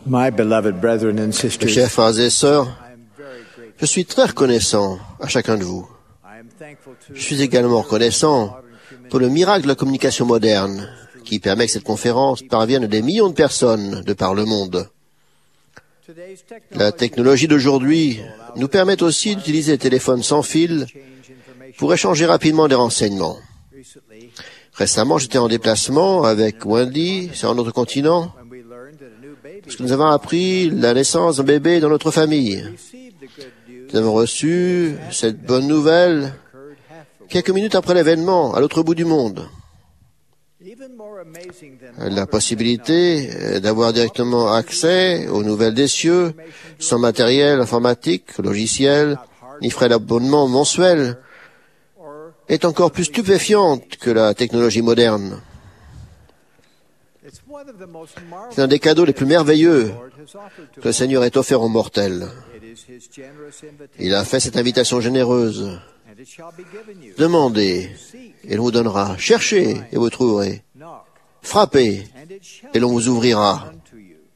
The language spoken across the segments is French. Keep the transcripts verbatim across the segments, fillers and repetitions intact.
My beloved brethren and Mes sisters, chers frères et sœurs, I am very grateful. je suis très reconnaissant à chacun de vous. I am thankful too Je suis également reconnaissant pour le miracle de la communication moderne qui permet que cette conférence parvienne à des millions de personnes de par le monde. today's La technologie d'aujourd'hui nous permet aussi d'utiliser les téléphones sans fil change information. pour échanger rapidement des renseignements. Recently, Récemment, j'étais en déplacement avec Wendy sur un autre continent when we learned that a new baby parce que nous avons appris la naissance d'un bébé dans notre famille. received the good news Nous avons reçu cette bonne nouvelle occurred half a quelques minutes après l'événement à l'autre bout du monde. even more amazing than La possibilité euh, d'avoir directement accès aux nouvelles des cieux sans matériel informatique, logiciel, ni frais d'abonnement mensuel or est encore plus stupéfiante que la technologie moderne. it's one of the most C'est un marvelous des cadeaux les plus merveilleux the Lord has offered to que le Seigneur ait offert aux mortels. It is his generous invitation, Il a fait cette invitation généreuse. and it shall be given you. Demandez, Seek, et l'on vous donnera. Cherchez, et vous trouverez. knock, Frappez, and it shall et l'on vous ouvrira. be unto you.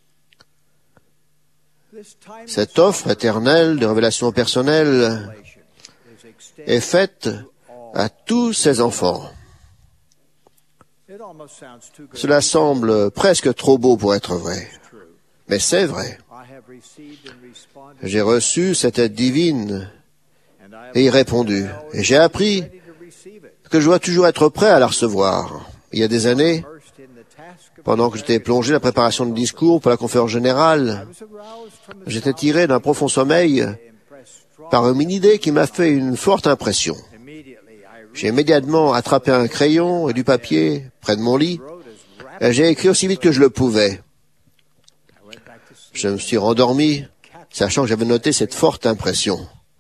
This timeless Cette offre éternelle de révélation personnelle revelation is extended est faite à tous ses enfants. It almost sounds too good Cela semble presque trop beau pour être vrai. to be true. Mais c'est vrai. I have received and responded, J'ai reçu cette aide divine and I have et y répondu. Et j'ai appris ready to receive it. que je dois toujours être prêt à la recevoir. Il y a des années, Immersed in the task of pendant que j'étais plongé dans la préparation de discours pour la conférence générale, I was aroused from the j'étais tiré d'un profond sommeil impressed strong. par une idée qui m'a fait une forte impression. Immediately, I J'ai immédiatement attrapé un crayon et du papier près de mon lit wrote as rapidly et j'ai écrit aussi vite que je le pouvais. I went back to sleep. Je me suis rendormi, sachant que j'avais noté cette forte impression.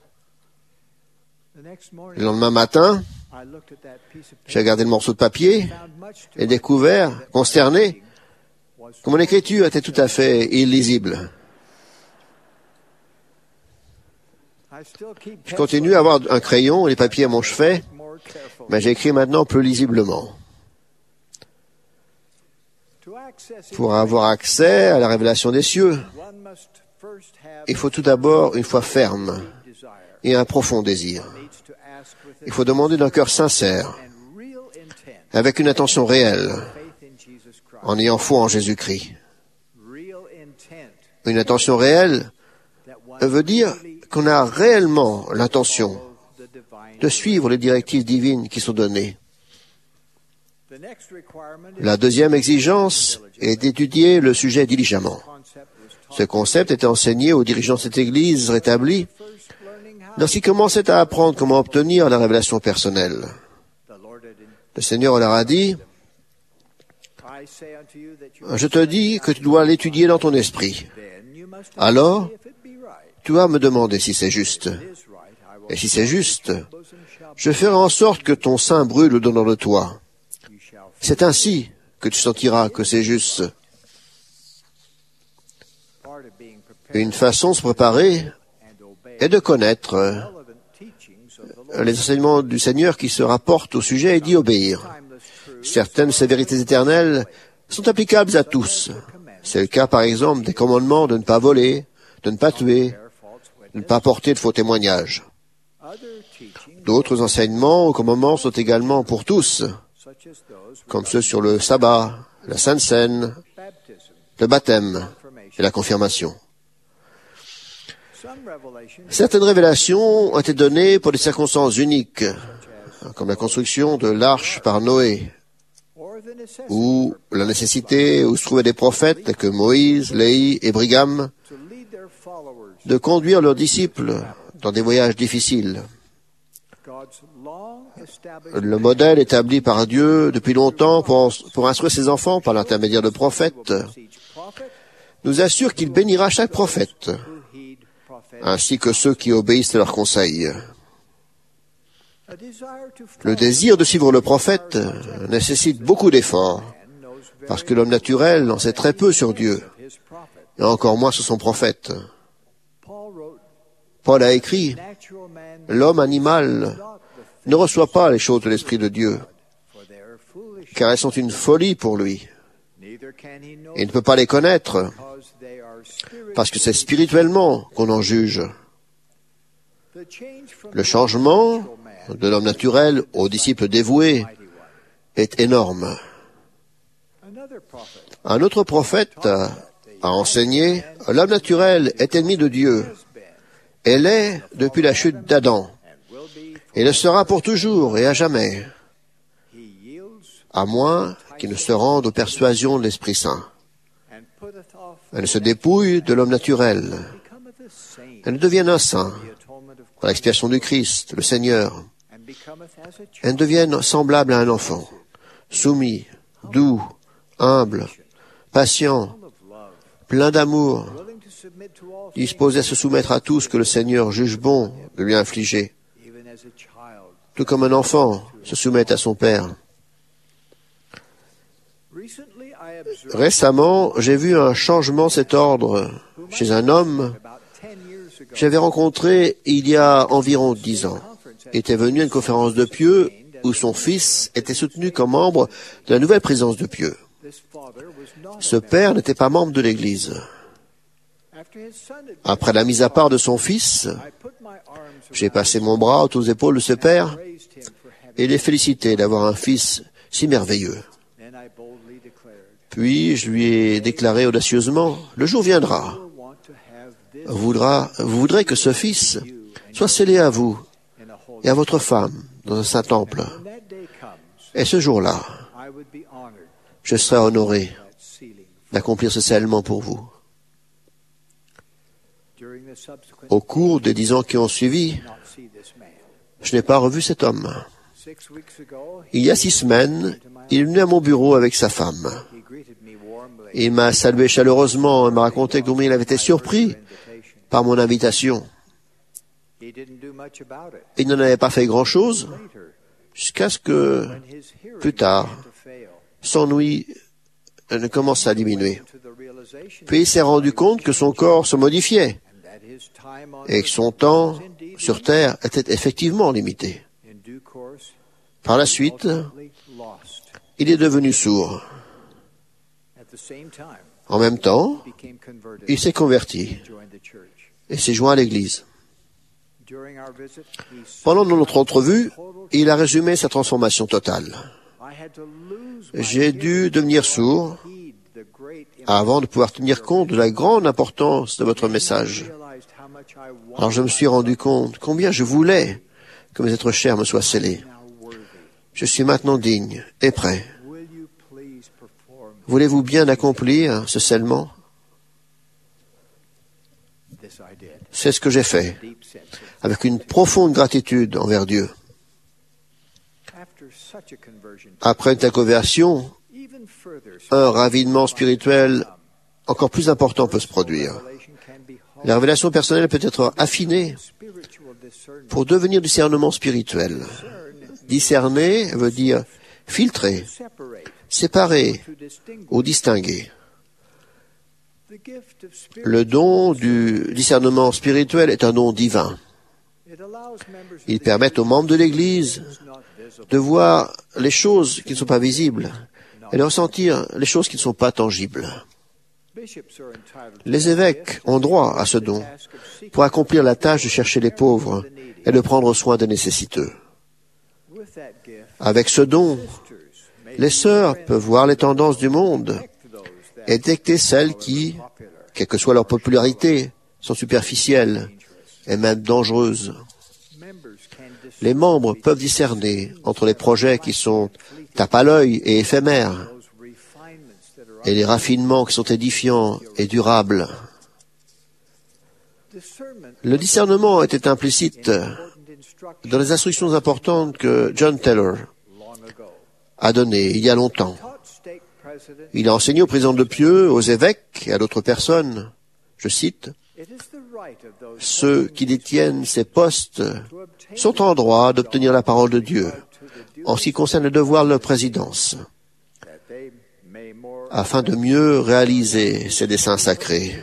The next Le morning, lendemain matin, I looked at that piece of j'ai paper regardé le morceau de papier and found much to et découvert, consterné, was que mon écriture était tout à fait illisible. I still keep Je continue à avoir un crayon et les papiers à mon chevet, more careful. mais j'écris maintenant plus lisiblement. To access it, Pour avoir accès à la révélation des cieux, one must first have il faut tout d'abord une foi ferme desire. et un profond désir. Needs to ask with Il faut demander d'un cœur sincère, and real intent avec une intention réelle, faith in Jesus Christ. en ayant foi en Jésus-Christ. Real intent Une intention réelle that one veut dire qu'on a réellement l'intention follows the divine. de suivre les directives divines qui sont données. The next requirement is La deuxième exigence est d'étudier le sujet diligemment. concept was Ce concept était enseigné aux dirigeants de cette Église rétablie first learning how lorsqu'ils commençaient à apprendre comment obtenir la révélation personnelle. the Lord had in, Le Seigneur leur a dit, I say unto you that you « Je te dis que tu dois l'étudier dans ton esprit. then you must Alors, if it be right. tu vas me demander si c'est juste. It is right. I will Et si c'est juste, bosom shall je ferai en sorte que ton sein brûle au-dedans de toi. you shall C'est ainsi que tu sentiras que c'est juste. » part of being prepared Une façon de se préparer and obey est de connaître relevant teachings of the Lord. les enseignements du Seigneur qui se rapportent au sujet et d'y obéir. Timeless truth Certaines de ces vérités éternelles sont applicables à tous. C'est le cas, par exemple, des commandements de ne pas voler, de ne pas tuer, bear false witness. de ne pas porter de faux témoignages. Other teachings D'autres enseignements ou commandements sont également pour tous, such as those comme ceux sur le sabbat, la Sainte Seine, baptism, le baptême confirmation. et la confirmation. Some revelations Certaines révélations ont été données pour des circonstances uniques, comme la construction de l'arche par Noé, or the necessity ou la nécessité où se trouvaient des prophètes tels que Moïse, Léhi et Brigham to lead their followers de conduire leurs disciples dans des voyages difficiles. God's long established Le modèle établi par Dieu depuis longtemps pour, pour instruire ses enfants par l'intermédiaire de prophètes each prophet nous assure qu'il bénira chaque prophète, who heed prophetic. ainsi que ceux qui obéissent à leurs conseils. A desire to Le désir de suivre le prophète nécessite beaucoup d'efforts, man knows very parce que l'homme naturel en sait très peu sur Dieu, his prophet. et encore moins sur son prophète. Paul wrote, Paul a écrit, natural man l'homme animal not the ne reçoit pas les choses de l'Esprit de Dieu, for they are foolish, car elles sont une folie pour lui. neither can he know Il ne peut pas les connaître, because they parce que c'est spirituellement qu'on en juge. Le changement de l'homme naturel au disciple dévoué est énorme. Un autre prophète a enseigné, l'homme naturel est ennemi de Dieu. Elle est depuis la chute d'Adam, et le sera pour toujours et à jamais, à moins qu'il ne se rende aux persuasions de l'Esprit Saint. Elle se dépouille de l'homme naturel. Elle devient un saint, par l'expiation du Christ, le Seigneur. Elle devient semblable à un enfant, soumis, doux, humble, patient, plein d'amour, disposé à se soumettre à tout ce que le Seigneur juge bon de lui infliger, tout comme un enfant se soumet à son père. Récemment, j'ai vu un changement de cet ordre chez un homme que j'avais rencontré il y a environ dix ans. Il était venu à une conférence de Pieux où son fils était soutenu comme membre de la nouvelle présidence de Pieux. Ce père n'était pas membre de l'Église. Après la mise à part de son fils, j'ai passé mon bras autour des épaules de ce père et l'ai félicité d'avoir un fils si merveilleux. Puis je lui ai déclaré audacieusement, « Le jour viendra, vous, voudra, vous voudrez que ce fils soit scellé à vous et à votre femme dans un saint temple. Et ce jour-là, je serai honoré d'accomplir ce scellement pour vous. » Au cours des dix ans qui ont suivi, je n'ai pas revu cet homme. Il y a six semaines, il est venu à mon bureau avec sa femme. Il m'a salué chaleureusement et m'a raconté combien il avait été surpris par mon invitation. Il n'en avait pas fait grand-chose jusqu'à ce que, plus tard, son ouïe ne commence à diminuer. Puis il s'est rendu compte que son corps se modifiait et que son temps sur Terre était effectivement limité. Par la suite, il est devenu sourd. En même temps, il s'est converti et s'est joint à l'Église. Pendant notre entrevue, il a résumé sa transformation totale. J'ai dû devenir sourd avant de pouvoir tenir compte de la grande importance de votre message. Alors je me suis rendu compte combien je voulais que mes êtres chers me soient scellés. Je suis maintenant digne et prêt. Voulez-vous bien accomplir ce scellement? C'est ce que j'ai fait, avec une profonde gratitude envers Dieu. Après une telle conversion, un ravinement spirituel encore plus important peut se produire. La révélation personnelle peut être affinée pour devenir discernement spirituel. Discerner veut dire filtrer, séparer ou distinguer. Le don du discernement spirituel est un don divin. Il permet aux membres de l'Église de voir les choses qui ne sont pas visibles et de ressentir les choses qui ne sont pas tangibles. Les évêques ont droit à ce don pour accomplir la tâche de chercher les pauvres et de prendre soin des nécessiteux. Avec ce don, les sœurs peuvent voir les tendances du monde et détecter celles qui, quelle que soit leur popularité, sont superficielles et même dangereuses. Les membres peuvent discerner entre les projets qui sont tape à l'œil et éphémères et les raffinements qui sont édifiants et durables. Le discernement était implicite dans les instructions importantes que John Taylor a données il y a longtemps. Il a enseigné au président de Pieux, aux évêques et à d'autres personnes, je cite, « Ceux qui détiennent ces postes sont en droit d'obtenir la parole de Dieu en ce qui concerne le devoir de leur présidence, afin de mieux réaliser ses desseins sacrés.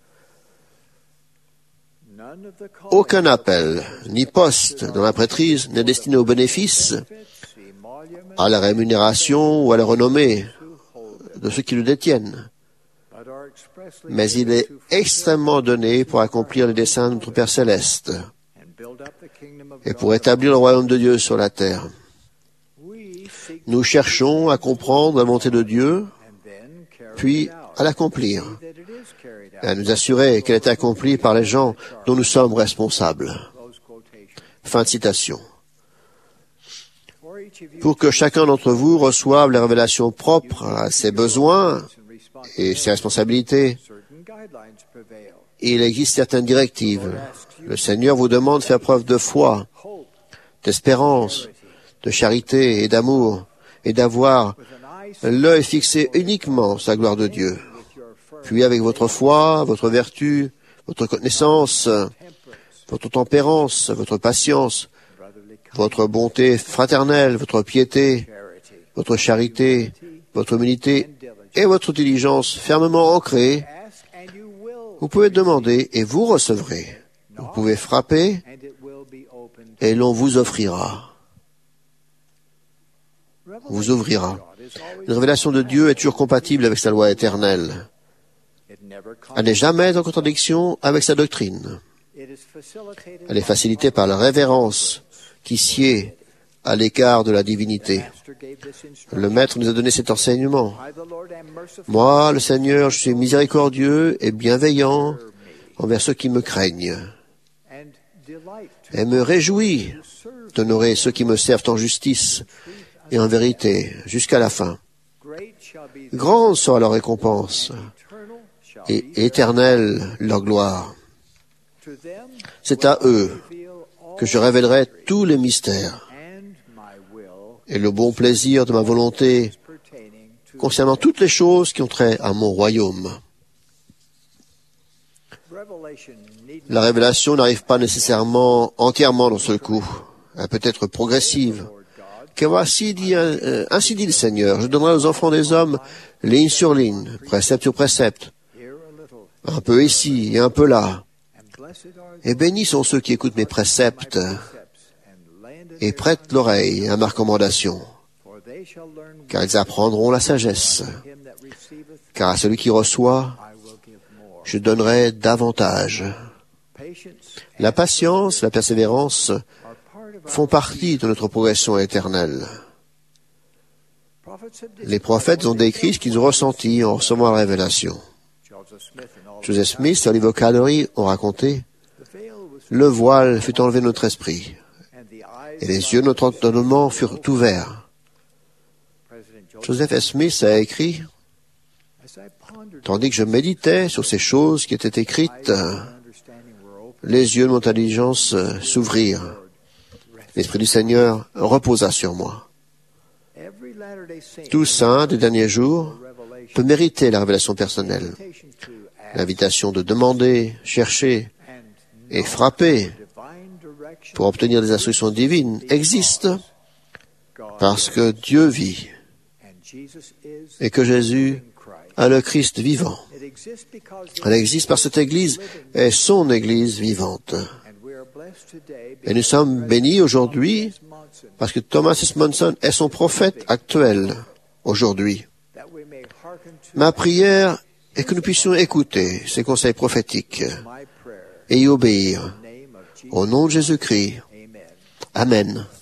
Aucun appel, ni poste dans la prêtrise n'est destiné au bénéfice, à la rémunération ou à la renommée de ceux qui le détiennent, mais il est extrêmement donné pour accomplir les desseins de notre Père céleste et pour établir le royaume de Dieu sur la terre. Nous cherchons à comprendre la volonté de Dieu, puis à l'accomplir, et à nous assurer qu'elle est accomplie par les gens dont nous sommes responsables. Fin de citation. Pour que chacun d'entre vous reçoive les révélations propres à ses besoins et ses responsabilités, il existe certaines directives. Le Seigneur vous demande de faire preuve de foi, d'espérance, de charité et d'amour, et d'avoir l'œil fixé uniquement sur la gloire de Dieu. Puis avec votre foi, votre vertu, votre connaissance, votre tempérance, votre patience, votre bonté fraternelle, votre piété, votre charité, votre humilité et votre diligence fermement ancrée, vous pouvez demander et vous recevrez. Vous pouvez frapper et l'on vous offrira. Vous ouvrira. Une révélation de Dieu est toujours compatible avec sa loi éternelle. Elle n'est jamais en contradiction avec sa doctrine. Elle est facilitée par la révérence qui sied à l'écart de la divinité. Le Maître nous a donné cet enseignement. Moi, le Seigneur, je suis miséricordieux et bienveillant envers ceux qui me craignent, et me réjouis d'honorer ceux qui me servent en justice et en vérité jusqu'à la fin. Grande sera leur récompense et éternelle leur gloire. C'est à eux que je révélerai tous les mystères et le bon plaisir de ma volonté concernant toutes les choses qui ont trait à mon royaume. La révélation n'arrive pas nécessairement entièrement d'un seul coup. Elle peut être progressive. Car voici dit, euh, ainsi dit le Seigneur, je donnerai aux enfants des hommes ligne sur ligne, précepte sur précepte, un peu ici et un peu là. Et bénis sont ceux qui écoutent mes préceptes et prêtent l'oreille à ma recommandation, car ils apprendront la sagesse. Car à celui qui reçoit, je donnerai davantage. La patience, la persévérance font partie de notre progression éternelle. Les prophètes ont décrit ce qu'ils ont ressenti en recevant la révélation. Joseph Smith et Oliver Cowdery ont raconté « Le voile fut enlevé de notre esprit, et les yeux de notre entendement furent ouverts. » Joseph S. Smith a écrit « Tandis que je méditais sur ces choses qui étaient écrites, les yeux de mon intelligence s'ouvrirent. L'Esprit du Seigneur reposa sur moi. » Tout saint des derniers jours peut mériter la révélation personnelle. L'invitation de demander, chercher et frapper pour obtenir des instructions divines existe parce que Dieu vit et que Jésus est le Christ vivant. Elle existe parce que cette Église est son Église vivante. Et nous sommes bénis aujourd'hui parce que Thomas S. Monson est son prophète actuel aujourd'hui. Ma prière est que nous puissions écouter ses conseils prophétiques et y obéir. Au nom de Jésus-Christ. Amen.